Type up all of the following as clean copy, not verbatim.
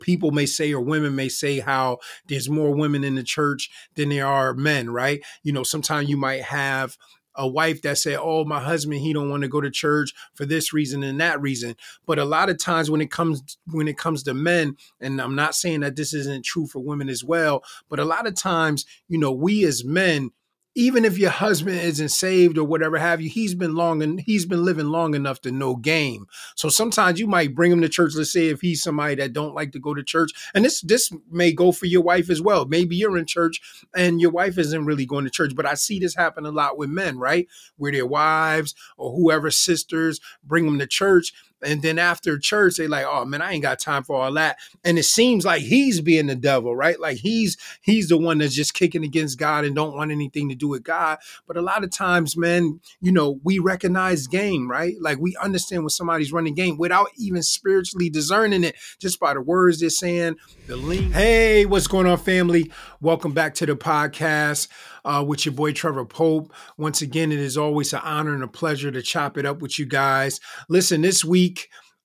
people may say, or women may say, how there's more women in the church than there are men, right? Sometimes you might have a wife that said, oh, my husband, he don't want to go to church for this reason and that reason. But a lot of times when it comes to men, and I'm not saying that this isn't true for women as well, but a lot of times, we as men, even if your husband isn't saved or whatever have you, he's been living long enough to know game. So sometimes you might bring him to church. Let's say if he's somebody that don't like to go to church, and this may go for your wife as well. Maybe you're in church and your wife isn't really going to church, but I see this happen a lot with men, right? Where their wives or whoever sisters bring them to church. And then after church, they like, oh man, I ain't got time for all that. And it seems like he's being the devil, right? Like he's the one that's just kicking against God and don't want anything to do with God. But a lot of times, man, we recognize game, right? Like we understand when somebody's running game without even spiritually discerning it, just by the words they're saying, the link. Hey, what's going on, family? Welcome back to the podcast. With your boy Trevor Pope. Once again, it is always an honor and a pleasure to chop it up with you guys. Listen, this week,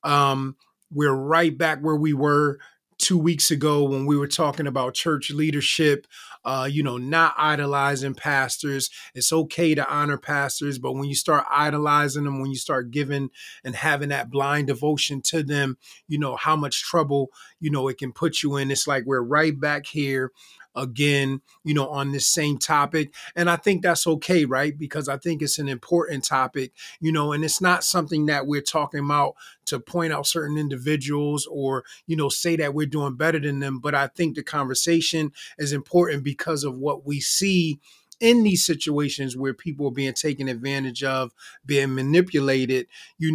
we're right back where we were 2 weeks ago when we were talking about church leadership, not idolizing pastors. It's okay to honor pastors, but when you start idolizing them, when you start giving and having that blind devotion to them, how much trouble, it can put you in. It's like we're right back here again, on this same topic. And I think that's okay, right? Because I think it's an important topic, and it's not something that we're talking about to point out certain individuals or, say that we're doing better than them. But I think the conversation is important because of what we see in these situations where people are being taken advantage of, being manipulated,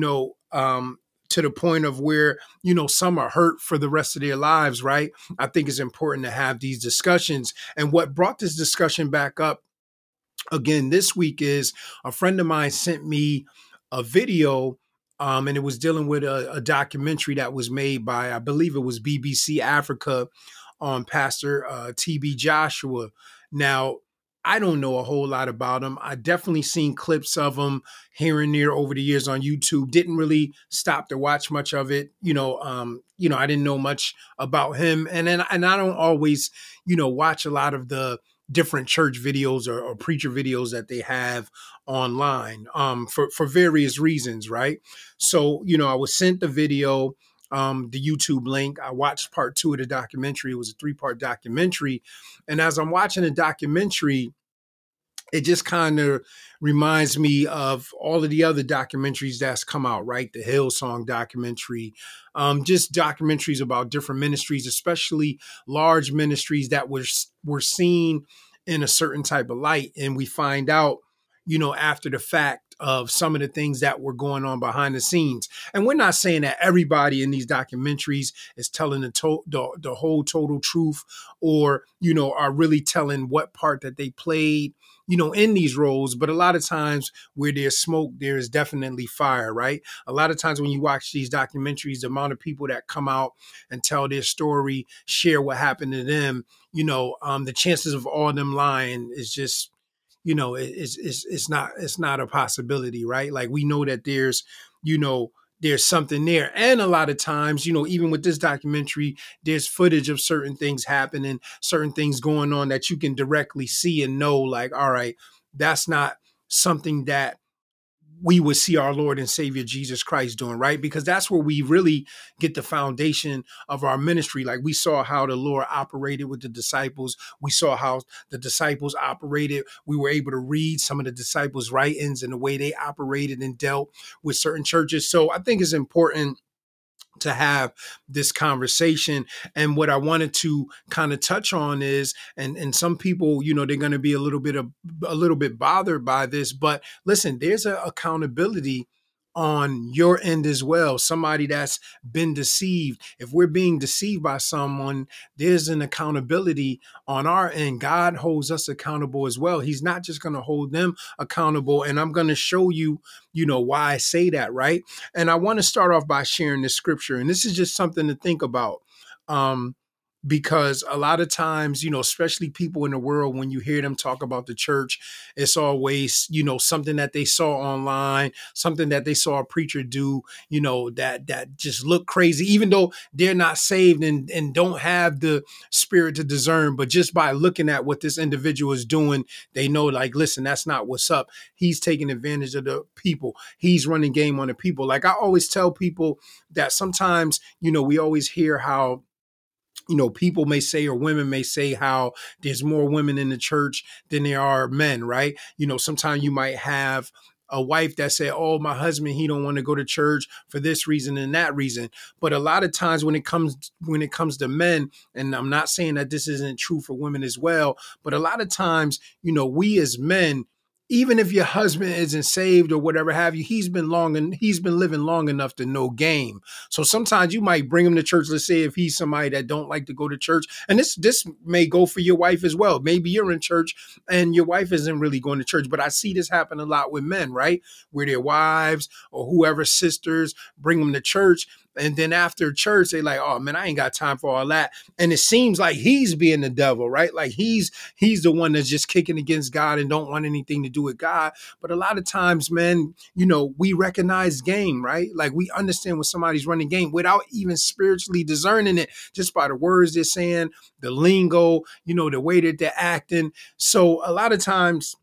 to the point of where, some are hurt for the rest of their lives, right? I think it's important to have these discussions. And what brought this discussion back up again this week is a friend of mine sent me a video, and it was dealing with a documentary that was made by, I believe it was BBC Africa, on Pastor TB Joshua. Now, I don't know a whole lot about him. I definitely seen clips of him here and there over the years on YouTube. Didn't really stop to watch much of it. I didn't know much about him. And I don't always, watch a lot of the different church videos or preacher videos that they have online, for various reasons, right? So, I was sent the video, the YouTube link. I watched part 2 of the documentary. It was a 3-part documentary. And as I'm watching the documentary, it just kind of reminds me of all of the other documentaries that's come out, right? The Hillsong documentary, just documentaries about different ministries, especially large ministries that were seen in a certain type of light. And we find out, after the fact of some of the things that were going on behind the scenes. And we're not saying that everybody in these documentaries is telling the whole total truth or, are really telling what part that they played, in these roles. But a lot of times where there's smoke, there is definitely fire, right? A lot of times when you watch these documentaries, the amount of people that come out and tell their story, share what happened to them, the chances of all them lying is just, it's not a possibility, right? Like we know that there's something there. And a lot of times, even with this documentary, there's footage of certain things happening, certain things going on that you can directly see and know, like, all right, that's not something that we would see our Lord and Savior Jesus Christ doing, right? Because that's where we really get the foundation of our ministry. Like we saw how the Lord operated with the disciples. We saw how the disciples operated. We were able to read some of the disciples' writings and the way they operated and dealt with certain churches. So I think it's important to have this conversation. And what I wanted to kind of touch on is, and some people, they're going to be a little bit bothered by this, but listen, there's an accountability on your end as well. Somebody that's been deceived. If we're being deceived by someone, there's an accountability on our end. God holds us accountable as well. He's not just going to hold them accountable. And I'm going to show you, why I say that, right? And I want to start off by sharing this scripture. And this is just something to think about. because a lot of times, especially people in the world, when you hear them talk about the church, it's always, something that they saw online, something that they saw a preacher do, that just look crazy, even though they're not saved and don't have the spirit to discern. But just by looking at what this individual is doing, they know, like, listen, that's not what's up. He's taking advantage of the people. He's running game on the people. Like I always tell people that sometimes, we always hear how people may say or women may say how there's more women in the church than there are men, right? Sometimes you might have a wife that say, oh, my husband, he don't want to go to church for this reason and that reason. But a lot of times when it comes to men, and I'm not saying that this isn't true for women as well, but a lot of times, we as men, even if your husband isn't saved or whatever have you, he's been living long enough to know game. So sometimes you might bring him to church. Let's say if he's somebody that don't like to go to church, and this may go for your wife as well. Maybe you're in church and your wife isn't really going to church, but I see this happen a lot with men, right? Where their wives or whoever sisters bring them to church. And then after church, they like, oh man, I ain't got time for all that. And it seems like he's being the devil, right? Like he's the one that's just kicking against God and don't want anything to do with God. But a lot of times, man, we recognize game, right? Like we understand when somebody's running game without even spiritually discerning it, just by the words they're saying, the lingo, the way that they're acting. So a lot of times,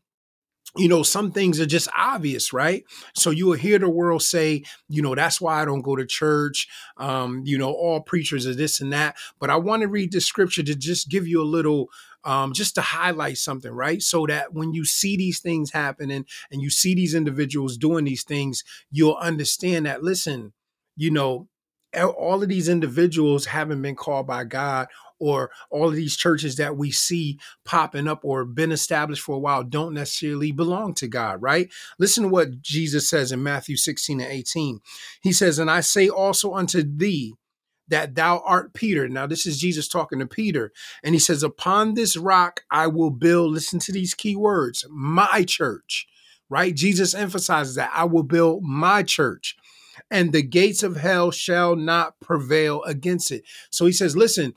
some things are just obvious, right? So you will hear the world say, that's why I don't go to church. All preachers are this and that. But I want to read the scripture to just give you a little, just to highlight something, right? So that when you see these things happening and you see these individuals doing these things, you'll understand that, listen, you know, all of these individuals haven't been called by God, or all of these churches that we see popping up or been established for a while don't necessarily belong to God, right? Listen to what Jesus says in Matthew 16 and 18. He says, and I say also unto thee that thou art Peter. Now, this is Jesus talking to Peter. And he says, upon this rock I will build, listen to these key words, my church, right? Jesus emphasizes that I will build my church, and the gates of hell shall not prevail against it. So he says, listen,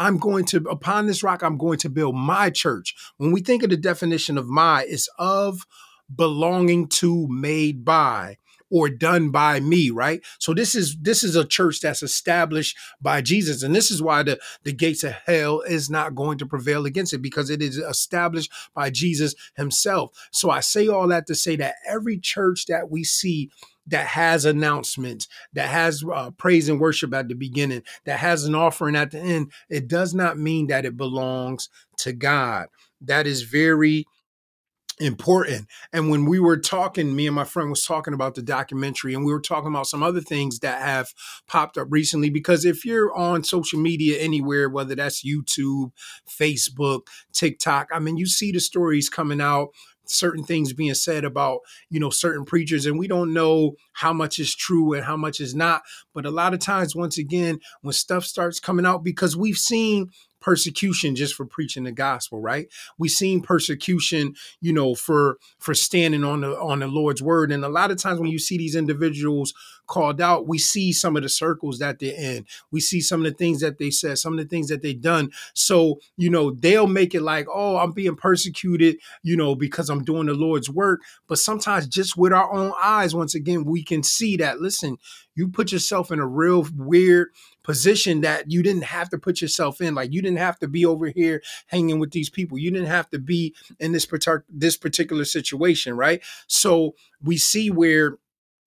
upon this rock, I'm going to build my church. When we think of the definition of my, it's of, belonging to, made by, or done by me, right? So this is a church that's established by Jesus. And this is why the gates of hell is not going to prevail against it, because it is established by Jesus himself. So I say all that to say that every church that we see that has announcements, that has praise and worship at the beginning, that has an offering at the end, it does not mean that it belongs to God. That is very important. And when we were talking, me and my friend was talking about the documentary, and we were talking about some other things that have popped up recently, because if you're on social media anywhere, whether that's YouTube, Facebook, TikTok, I mean, you see the stories coming out, certain things being said about, certain preachers, and we don't know how much is true and how much is not. But a lot of times, once again, when stuff starts coming out, because we've seen persecution just for preaching the gospel, right? We've seen persecution, for standing on the Lord's word. And a lot of times when you see these individuals called out, we see some of the circles that they're in. We see some of the things that they said, some of the things that they've done. So, they'll make it like, oh, I'm being persecuted, because I'm doing the Lord's work. But sometimes just with our own eyes, once again, we can see that, listen, you put yourself in a real weird position that you didn't have to put yourself in. Like, you didn't have to be over here hanging with these people. You didn't have to be in this particular situation, right? So we see where,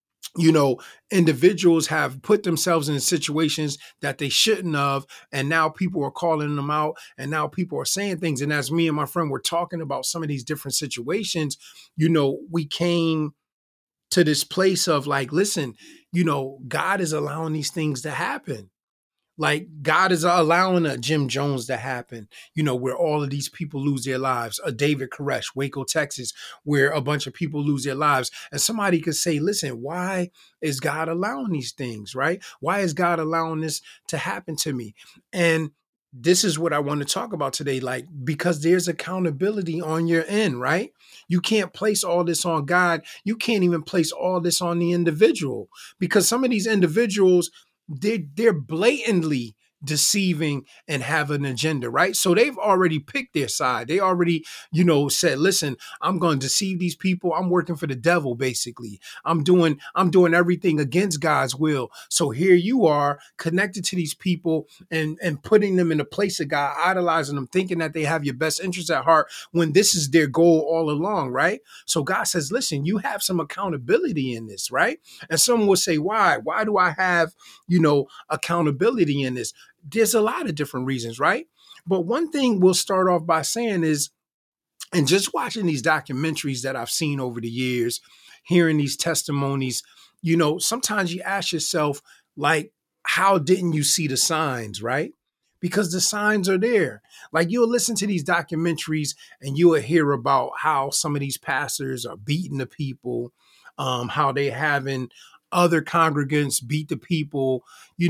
individuals have put themselves in situations that they shouldn't have. And now people are calling them out, and now people are saying things. And as me and my friend were talking about some of these different situations, we came to this place of like, listen, God is allowing these things to happen. Like, God is allowing a Jim Jones to happen, where all of these people lose their lives. A David Koresh, Waco, Texas, where a bunch of people lose their lives. And somebody could say, listen, why is God allowing these things, right? Why is God allowing this to happen to me? And this is what I want to talk about today, like, because there's accountability on your end, right? You can't place all this on God. You can't even place all this on the individual, because some of these individuals, they're blatantly deceiving and have an agenda, right? So they've already picked their side. They already, said, listen, I'm going to deceive these people. I'm working for the devil, basically. I'm doing everything against God's will. So here you are connected to these people and putting them in the place of God, idolizing them, thinking that they have your best interests at heart when this is their goal all along, right? So God says, listen, you have some accountability in this, right? And someone will say, why? Why do I have, accountability in this? There's a lot of different reasons, right? But one thing we'll start off by saying is, and just watching these documentaries that I've seen over the years, hearing these testimonies, sometimes you ask yourself, like, how didn't you see the signs, right? Because the signs are there. Like, you'll listen to these documentaries and you'll hear about how some of these pastors are beating the people, how they having other congregants beat the people,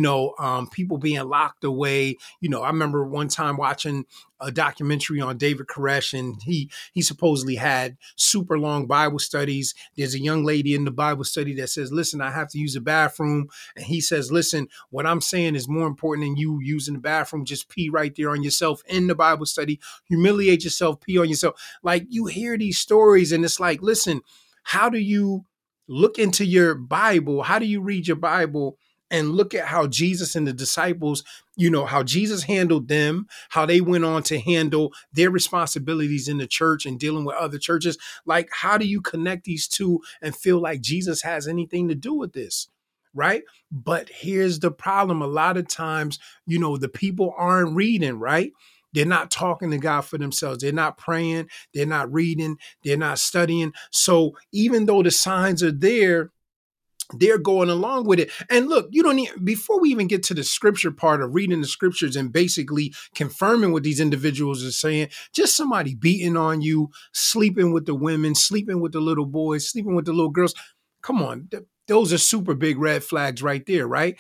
people being locked away. I remember one time watching a documentary on David Koresh, and he supposedly had super long Bible studies. There's a young lady in the Bible study that says, listen, I have to use the bathroom. And he says, listen, what I'm saying is more important than you using the bathroom. Just pee right there on yourself in the Bible study, humiliate yourself, pee on yourself. Like, you hear these stories and it's like, listen, how do you look into your Bible? How do you read your Bible and look at how Jesus and the disciples, how Jesus handled them, how they went on to handle their responsibilities in the church and dealing with other churches? Like, how do you connect these two and feel like Jesus has anything to do with this? Right. But here's the problem. A lot of times, the people aren't reading, right? They're not talking to God for themselves. They're not praying. They're not reading. They're not studying. So even though the signs are there, they're going along with it. And look, you don't need, before we even get to the scripture part of reading the scriptures and basically confirming what these individuals are saying, just somebody beating on you, sleeping with the women, sleeping with the little boys, sleeping with the little girls. Come on. Those are super big red flags right there, right?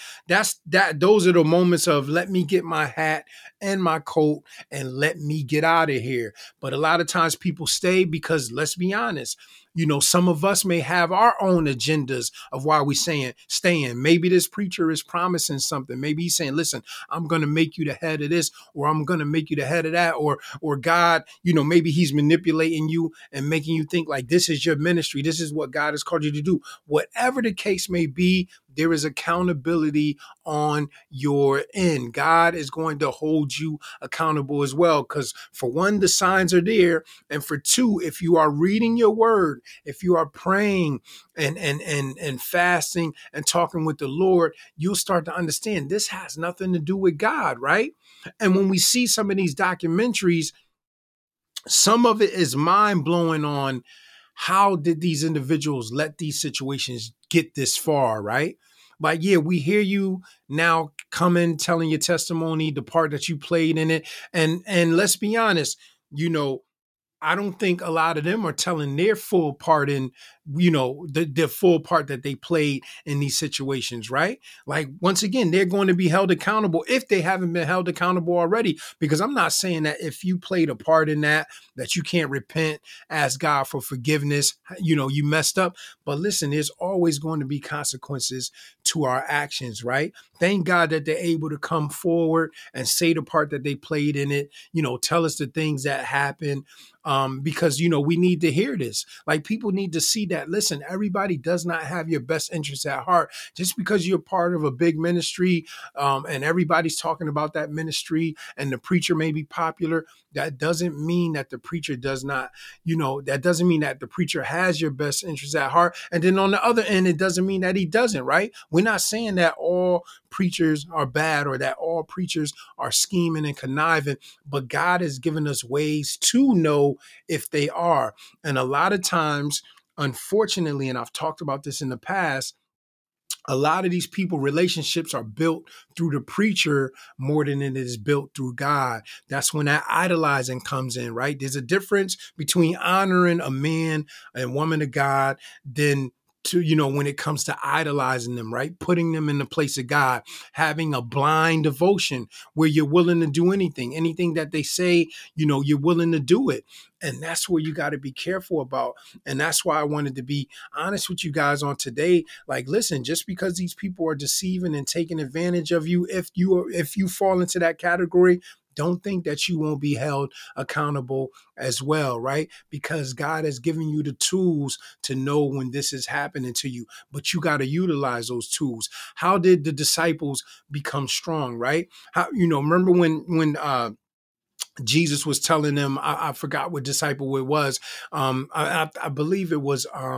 Those are the moments of, let me get my hat and my coat and let me get out of here. But a lot of times people stay because, let's be honest, some of us may have our own agendas of why we staying. Maybe this preacher is promising something. Maybe he's saying, listen, I'm going to make you the head of this, or I'm going to make you the head of that, or God, maybe he's manipulating you and making you think like this is your ministry. This is what God has called you to do. Whatever the case may be, there is accountability on your end. God is going to hold you accountable as well. Because for one, the signs are there. And for two, if you are reading your word, if you are praying and fasting and talking with the Lord, you'll start to understand this has nothing to do with God, right? And when we see some of these documentaries, some of it is mind blowing on how did these individuals let these situations get this far, right? Like, yeah, we hear you now coming, telling your testimony, the part that you played in it. And let's be honest, I don't think a lot of them are telling their full part in, the full part that they played in these situations, right? Like, once again, they're going to be held accountable if they haven't been held accountable already. Because I'm not saying that if you played a part in that you can't repent, ask God for forgiveness, you messed up. But listen, there's always going to be consequences to our actions, right? Thank God that they're able to come forward and say the part that they played in it, tell us the things that happened. Because, we need to hear this. Like, people need to see that, listen, everybody does not have your best interests at heart. Just because you're part of a big ministry, and everybody's talking about that ministry and the preacher may be popular, that doesn't mean that the preacher does not, that doesn't mean that the preacher has your best interests at heart. And then on the other end, it doesn't mean that he doesn't, right? We're not saying that all preachers are bad or that all preachers are scheming and conniving, but God has given us ways to know if they are. And a lot of times, unfortunately, and I've talked about this in the past, a lot of these people, relationships are built through the preacher more than it is built through God. That's when that idolizing comes in, right? There's a difference between honoring a man and woman of God than when it comes to idolizing them, right? Putting them in the place of God, having a blind devotion where you're willing to do anything that they say, you're willing to do it. And that's where you got to be careful about. And that's why I wanted to be honest with you guys on today. Like, listen, just because these people are deceiving and taking advantage of you, if you fall into that category, don't think that you won't be held accountable as well, right? Because God has given you the tools to know when this is happening to you, but you got to utilize those tools. How did the disciples become strong, right? How, remember when Jesus was telling them, I forgot what disciple it was. I believe it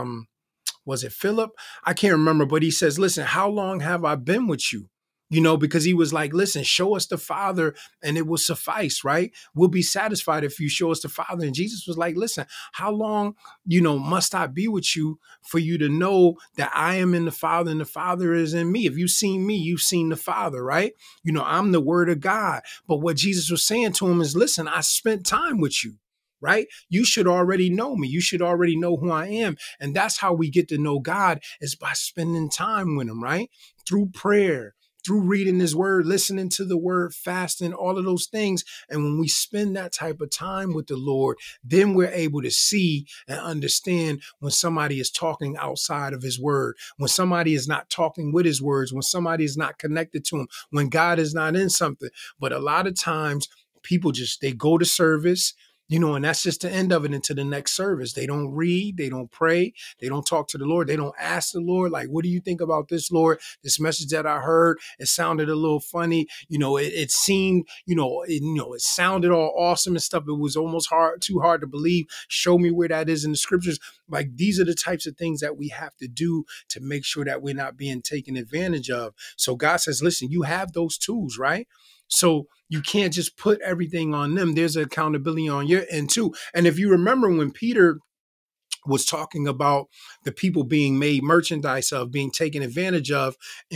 was it Philip? I can't remember, but he says, listen, how long have I been with you? Because he was like, listen, show us the Father and it will suffice, right? We'll be satisfied if you show us the Father. And Jesus was like, listen, how long, must I be with you for you to know that I am in the Father and the Father is in me? If you've seen me, you've seen the Father, right? I'm the Word of God. But what Jesus was saying to him is, listen, I spent time with you. Right? You should already know me. You should already know who I am. And that's how we get to know God, is by spending time with him, right? Through prayer, through reading his word, listening to the word, fasting, all of those things. And when we spend that type of time with the Lord, then we're able to see and understand when somebody is talking outside of his word, when somebody is not talking with his words, when somebody is not connected to him, when God is not in something. But a lot of times people they go to service, and that's just the end of it into the next service. They don't read, they don't pray, they don't talk to the Lord, they don't ask the Lord, like, what do you think about this, Lord? This message that I heard, it sounded a little funny. It seemed, it sounded all awesome and stuff. It was almost too hard to believe. Show me where that is in the scriptures. Like, these are the types of things that we have to do to make sure that we're not being taken advantage of. So God says, listen, you have those tools, right? So you can't just put everything on them. There's accountability on your end too. And if you remember when Peter was talking about the people being made merchandise of, being taken advantage of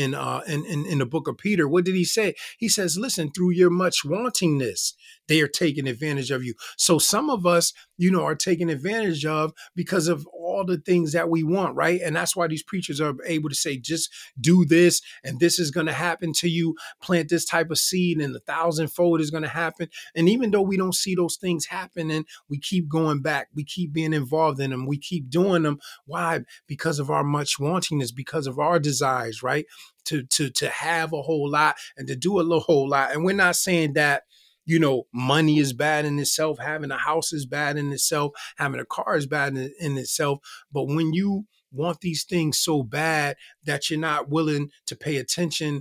in the book of Peter, what did he say? He says, listen, through your much wantingness, they are taking advantage of you. So some of us, are taken advantage of because of all the things that we want, right? And that's why these preachers are able to say, just do this, and this is going to happen to you. Plant this type of seed, and 1,000-fold is going to happen. And even though we don't see those things happening, we keep going back. We keep being involved in them. We keep doing them. Why? Because of our much wantingness, because of our desires, right? To have a whole lot and to do a whole lot. And we're not saying that, money is bad in itself, having a house is bad in itself, having a car is bad in itself. But when you want these things so bad that you're not willing to pay attention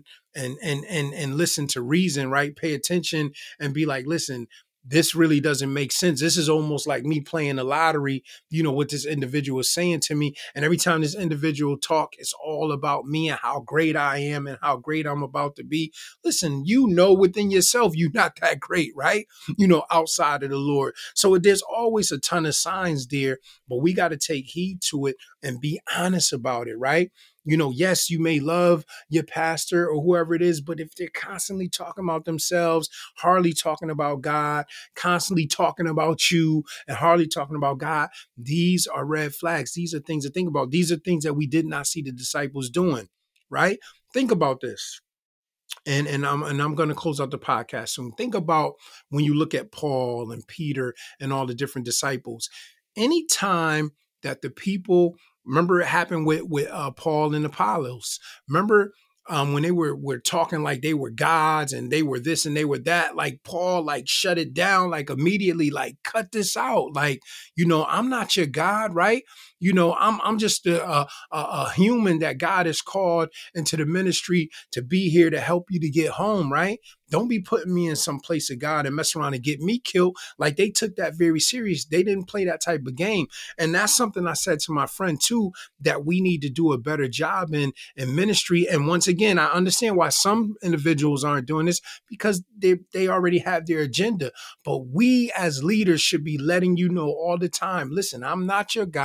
and listen to reason, right? Pay attention and be like, listen, this really doesn't make sense. This is almost like me playing the lottery, what this individual is saying to me. And every time this individual talk, it's all about me and how great I am and how great I'm about to be. Listen, within yourself, you're not that great, right? Outside of the Lord. So there's always a ton of signs there, but we got to take heed to it and be honest about it, right? Yes, you may love your pastor or whoever it is, but if they're constantly talking about themselves, hardly talking about God, constantly talking about you and hardly talking about God, these are red flags. These are things to think about. These are things that we did not see the disciples doing, right? Think about this. And I'm going to close out the podcast soon. Think about when you look at Paul and Peter and all the different disciples. Anytime that the people, remember it happened with Paul and Apollos. Remember when they were talking like they were gods and they were this and they were that, like Paul like shut it down, like immediately, like cut this out. Like, I'm not your God, right? I'm just a human that God has called into the ministry to be here to help you to get home, right? Don't be putting me in some place of God and mess around and get me killed. Like, they took that very serious. They didn't play that type of game. And that's something I said to my friend too, that we need to do a better job in ministry. And once again, I understand why some individuals aren't doing this, because they already have their agenda. But we as leaders should be letting you know all the time, listen, I'm not your God.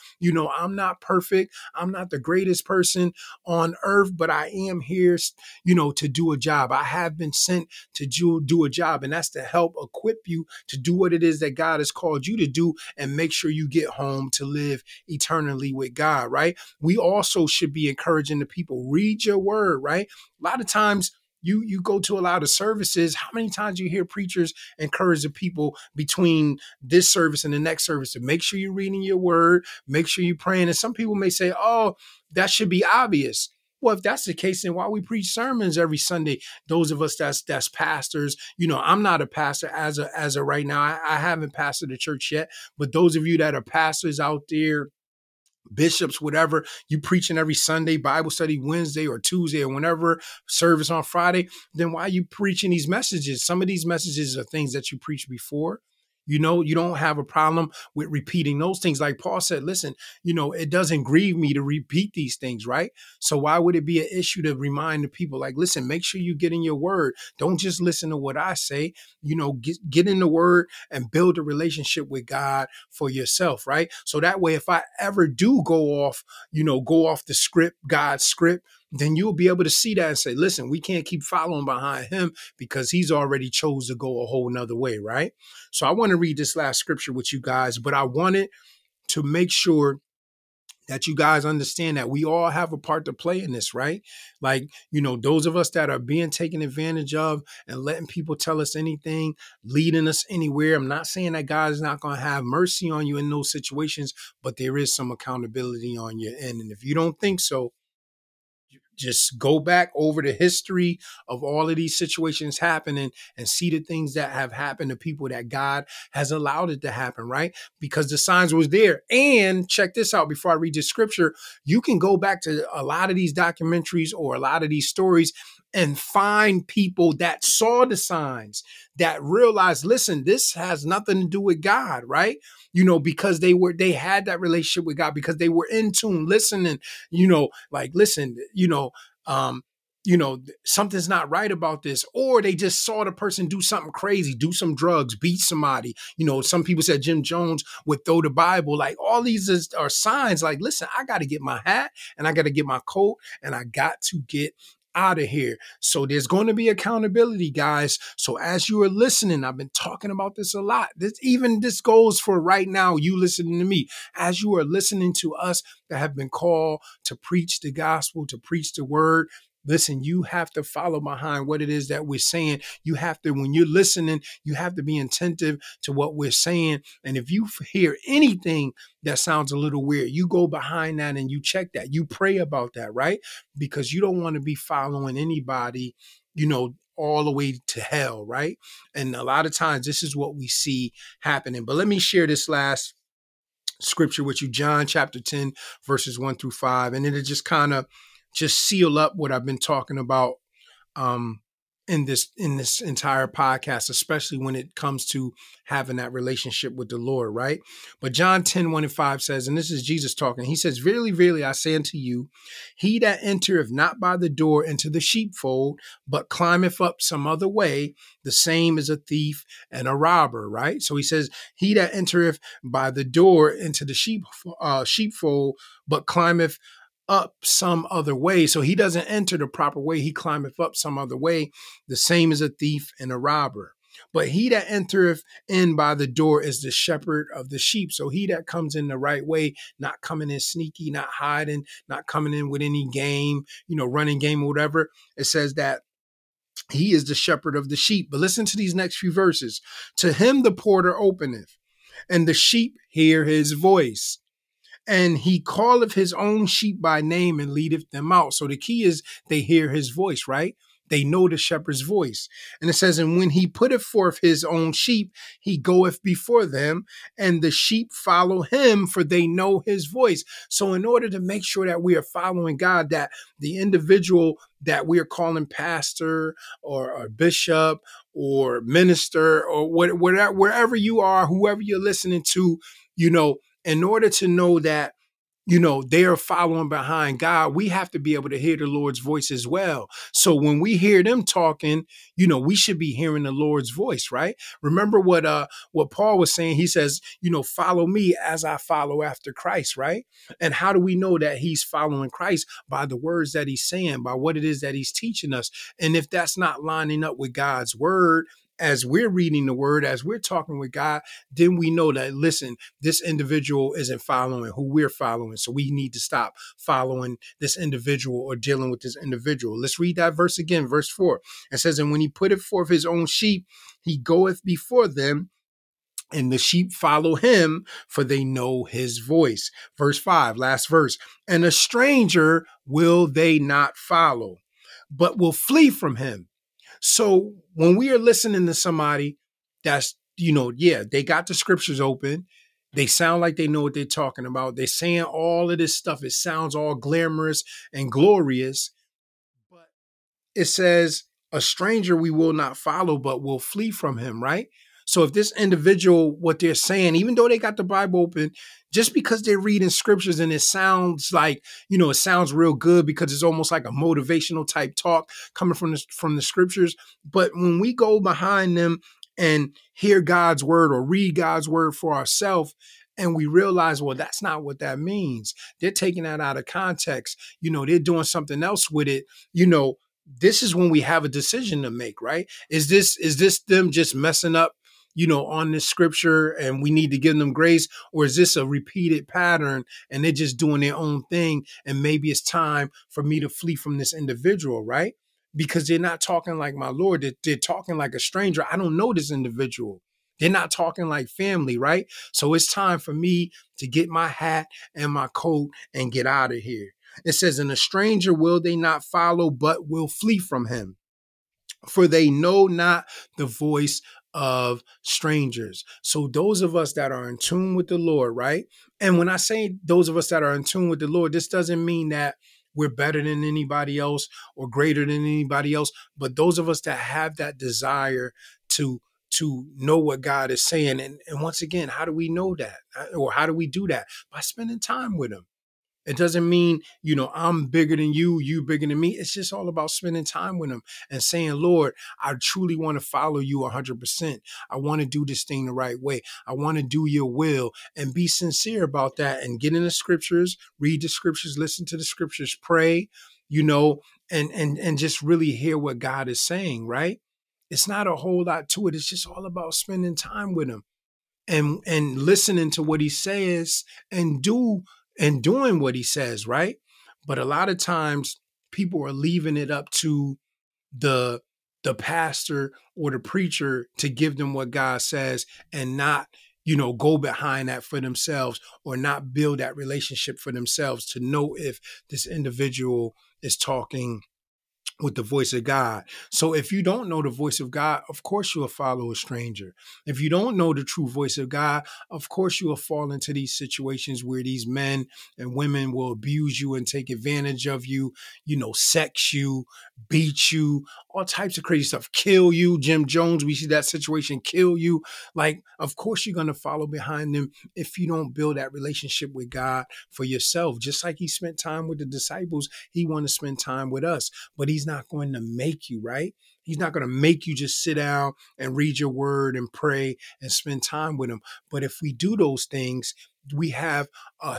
I'm not perfect. I'm not the greatest person on earth, but I am here, to do a job. I have been sent to do a job, and that's to help equip you to do what it is that God has called you to do and make sure you get home to live eternally with God, right? We also should be encouraging the people, read your word, right? A lot of times, you go to a lot of services. How many times you hear preachers encourage the people between this service and the next service to make sure you're reading your word, make sure you're praying? And some people may say, oh, that should be obvious. Well, if that's the case, then why we preach sermons every Sunday? Those of us that's pastors, I'm not a pastor as of right now. I haven't pastored the church yet, but those of you that are pastors out there, bishops, whatever, you preaching every Sunday, Bible study Wednesday or Tuesday or whenever, service on Friday, then why are you preaching these messages? Some of these messages are things that you preached before. You don't have a problem with repeating those things. Like Paul said, listen, it doesn't grieve me to repeat these things, right? So why would it be an issue to remind the people, like, listen, make sure you get in your word. Don't just listen to what I say, get in the word and build a relationship with God for yourself, right? So that way, if I ever do go off the script, God's script, then you'll be able to see that and say, listen, we can't keep following behind him because he's already chose to go a whole nother way, right? So I want to read this last scripture with you guys, but I wanted to make sure that you guys understand that we all have a part to play in this, right? Like, those of us that are being taken advantage of and letting people tell us anything, leading us anywhere. I'm not saying that God is not going to have mercy on you in those situations, but there is some accountability on your end. And if you don't think so, just go back over the history of all of these situations happening and see the things that have happened to people that God has allowed it to happen, right? Because the signs was there. And check this out before I read the scripture, you can go back to a lot of these documentaries or a lot of these stories and find people that saw the signs, that realized, listen, this has nothing to do with God, right? Because they had that relationship with God, because they were in tune, listening, like, listen, um, something's not right about this. Or they just saw the person do something crazy, do some drugs, beat somebody. Some people said Jim Jones would throw the Bible. Like, all these are signs like, listen, I got to get my hat and I got to get my coat and I got to get out of here. So there's going to be accountability, guys. So as you are listening, I've been talking about this a lot. This goes for right now, you listening to me. As you are listening to us that have been called to preach the gospel, to preach the word, listen, you have to follow behind what it is that we're saying. You have to, when you're listening, you have to be attentive to what we're saying. And if you hear anything that sounds a little weird, you go behind that and you check that. You pray about that, right? Because you don't want to be following anybody, all the way to hell, right? And a lot of times this is what we see happening. But let me share this last scripture with you, John chapter 10, verses 1-5. And it'll just kind of just seal up what I've been talking about um, in this entire podcast, especially when it comes to having that relationship with the Lord, right? But John 10, 1-5 says, and this is Jesus talking, he says, verily, verily, I say unto you, he that entereth not by the door into the sheepfold, but climbeth up some other way, the same is a thief and a robber, right? So he says, he that entereth by the door into the sheepfold, but climbeth up some other way. So he doesn't enter the proper way. He climbeth up some other way. The same as a thief and a robber. But he that entereth in by the door is the shepherd of the sheep. So he that comes in the right way, not coming in sneaky, not hiding, not coming in with any game, running game or whatever. It says that he is the shepherd of the sheep. But listen to these next few verses. To him the porter openeth, and the sheep hear his voice. And he calleth his own sheep by name and leadeth them out. So the key is they hear his voice, right? They know the shepherd's voice. And it says, and when he putteth forth his own sheep, he goeth before them, and the sheep follow him, for they know his voice. So in order to make sure that we are following God, that the individual that we are calling pastor or bishop or minister or wherever you are, whoever you're listening to, in order to know that they are following behind God. We have to be able to hear the Lord's voice as well. So when we hear them talking, we should be hearing the Lord's voice, right? Remember what Paul was saying. He says, follow me as I follow after Christ, right? And how do we know that he's following Christ? By the words that he's saying, by what it is that he's teaching us. And if that's not lining up with God's word, as we're reading the word, as we're talking with God, then we know that, listen, this individual isn't following who we're following. So we need to stop following this individual or dealing with this individual. Let's read that verse again, verse 4. It says, and when he putteth forth his own sheep, he goeth before them, and the sheep follow him, for they know his voice. Verse 5, last verse. And a stranger will they not follow, but will flee from him. So when we are listening to somebody that's, they got the scriptures open. They sound like they know what they're talking about. They're saying all of this stuff. It sounds all glamorous and glorious. But it says, a stranger we will not follow, but will flee from him, right? So if this individual, what they're saying, even though they got the Bible open, just because they're reading scriptures and it sounds like, it sounds real good because it's almost like a motivational type talk coming from the scriptures. But when we go behind them and hear God's word or read God's word for ourselves, and we realize, well, that's not what that means. They're taking that out of context. They're doing something else with it. This is when we have a decision to make, right? Is this them just messing up, on this scripture and we need to give them grace? Or is this a repeated pattern and they're just doing their own thing? And maybe it's time for me to flee from this individual, right? Because they're not talking like my Lord. They're talking like a stranger. I don't know this individual. They're not talking like family, right? So it's time for me to get my hat and my coat and get out of here. It says, and a stranger will they not follow, but will flee from him, for they know not the voice of strangers. So those of us that are in tune with the Lord, right? And when I say those of us that are in tune with the Lord, this doesn't mean that we're better than anybody else or greater than anybody else, but those of us that have that desire to know what God is saying. And once again, how do we know that? Or how do we do that? By spending time with him. It doesn't mean, I'm bigger than you bigger than me. It's just all about spending time with him and saying, Lord, I truly want to follow you 100%. I want to do this thing the right way. I want to do your will, and be sincere about that, and get in the scriptures, read the scriptures, listen to the scriptures, pray, and just really hear what God is saying, right? It's not a whole lot to it. It's just all about spending time with him and listening to what he says and doing what he says, right? But a lot of times people are leaving it up to the the pastor or the preacher to give them what God says, and not go behind that for themselves, or not build that relationship for themselves to know if this individual is talking with the voice of God. So if you don't know the voice of God, of course you will follow a stranger. If you don't know the true voice of God, of course you will fall into these situations where these men and women will abuse you and take advantage of you, sex you, beat you, all types of crazy stuff, kill you. Jim Jones, we see that situation, kill you. Like, of course you're going to follow behind them if you don't build that relationship with God for yourself. Just like he spent time with the disciples, he want to spend time with us. But he's not going to make you, right? He's not going to make you just sit down and read your word and pray and spend time with him. But if we do those things, we have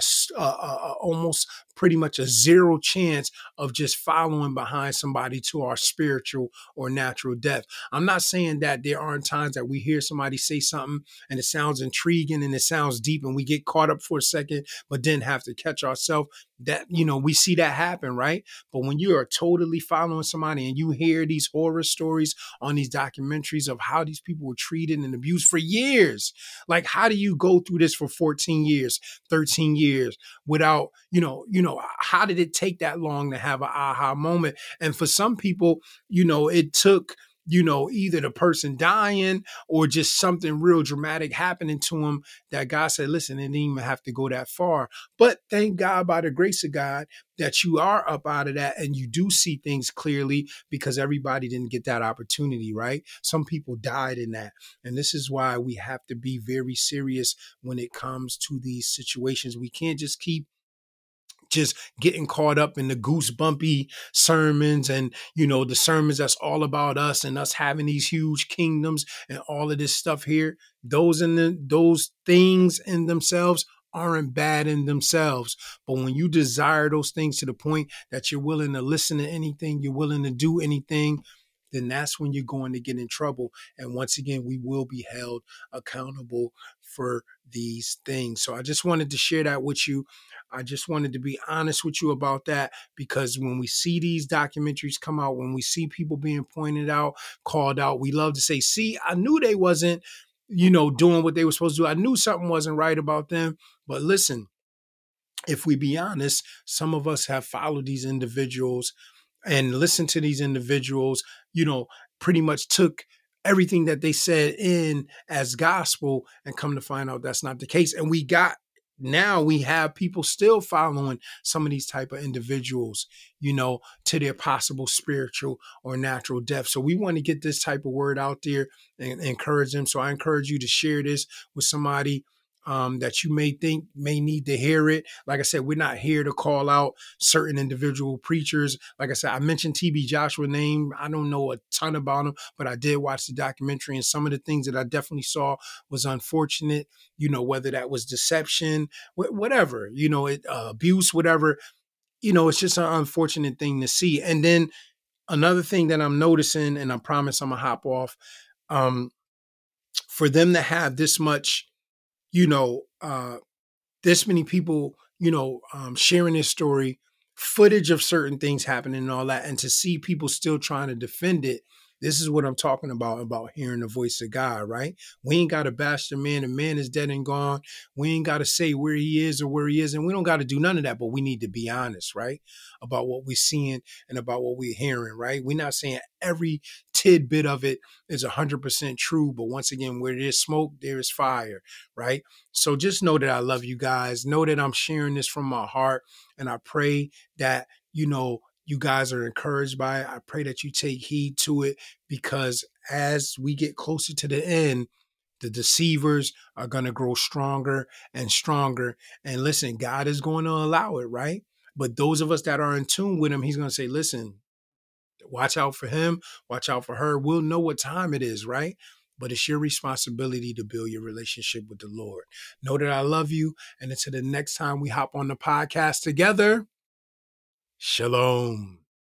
almost pretty much a zero chance of just following behind somebody to our spiritual or natural death. I'm not saying that there aren't times that we hear somebody say something and it sounds intriguing and it sounds deep and we get caught up for a second, but then have to catch ourselves. That, we see that happen, right? But when you are totally following somebody and you hear these horror stories on these documentaries of how these people were treated and abused for years, like, how do you go through this for 14 years, 13 years without, how did it take that long to have an aha moment? And for some people, it took, either the person dying or just something real dramatic happening to them that God said, listen, it didn't even have to go that far. But thank God, by the grace of God, that you are up out of that and you do see things clearly, because everybody didn't get that opportunity, right? Some people died in that. And this is why we have to be very serious when it comes to these situations. We can't just keep just getting caught up in the goosebumpy sermons and the sermons that's all about us and us having these huge kingdoms and all of this stuff here. Those things in themselves aren't bad in themselves, but when you desire those things to the point that you're willing to listen to anything, you're willing to do anything, then that's when you're going to get in trouble. And once again, we will be held accountable for these things. So I just wanted to share that with you. I just wanted to be honest with you about that, because when we see these documentaries come out, when we see people being pointed out, called out, we love to say, see, I knew they wasn't, doing what they were supposed to do. I knew something wasn't right about them. But listen, if we be honest, some of us have followed these individuals and listened to these individuals, pretty much took everything that they said in as gospel, and come to find out that's not the case. And now we have people still following some of these type of individuals, to their possible spiritual or natural death. So we want to get this type of word out there and encourage them. So I encourage you to share this with somebody that you may think may need to hear it. Like I said, we're not here to call out certain individual preachers. Like I said, I mentioned TB Joshua name. I don't know a ton about him, but I did watch the documentary, and some of the things that I definitely saw was unfortunate, whether that was deception, whatever, abuse, whatever, it's just an unfortunate thing to see. And then another thing that I'm noticing, and I promise I'm gonna hop off, for them to have this much, this many people, sharing this story, footage of certain things happening and all that, and to see people still trying to defend it. This is what I'm talking about hearing the voice of God, right? We ain't got to bash the man. The man is dead and gone. We ain't got to say where he is or where he is. And we don't got to do none of that, but we need to be honest, right? About what we're seeing and about what we're hearing, right? We're not saying every tidbit of it is 100% true, but once again, where there's smoke, there is fire, right? So just know that I love you guys. Know that I'm sharing this from my heart, and I pray that, you guys are encouraged by it. I pray that you take heed to it, because as we get closer to the end, the deceivers are going to grow stronger and stronger. And listen, God is going to allow it, right? But those of us that are in tune with him, he's going to say, listen, watch out for him, watch out for her. We'll know what time it is, right? But it's your responsibility to build your relationship with the Lord. Know that I love you. And until the next time we hop on the podcast together, shalom.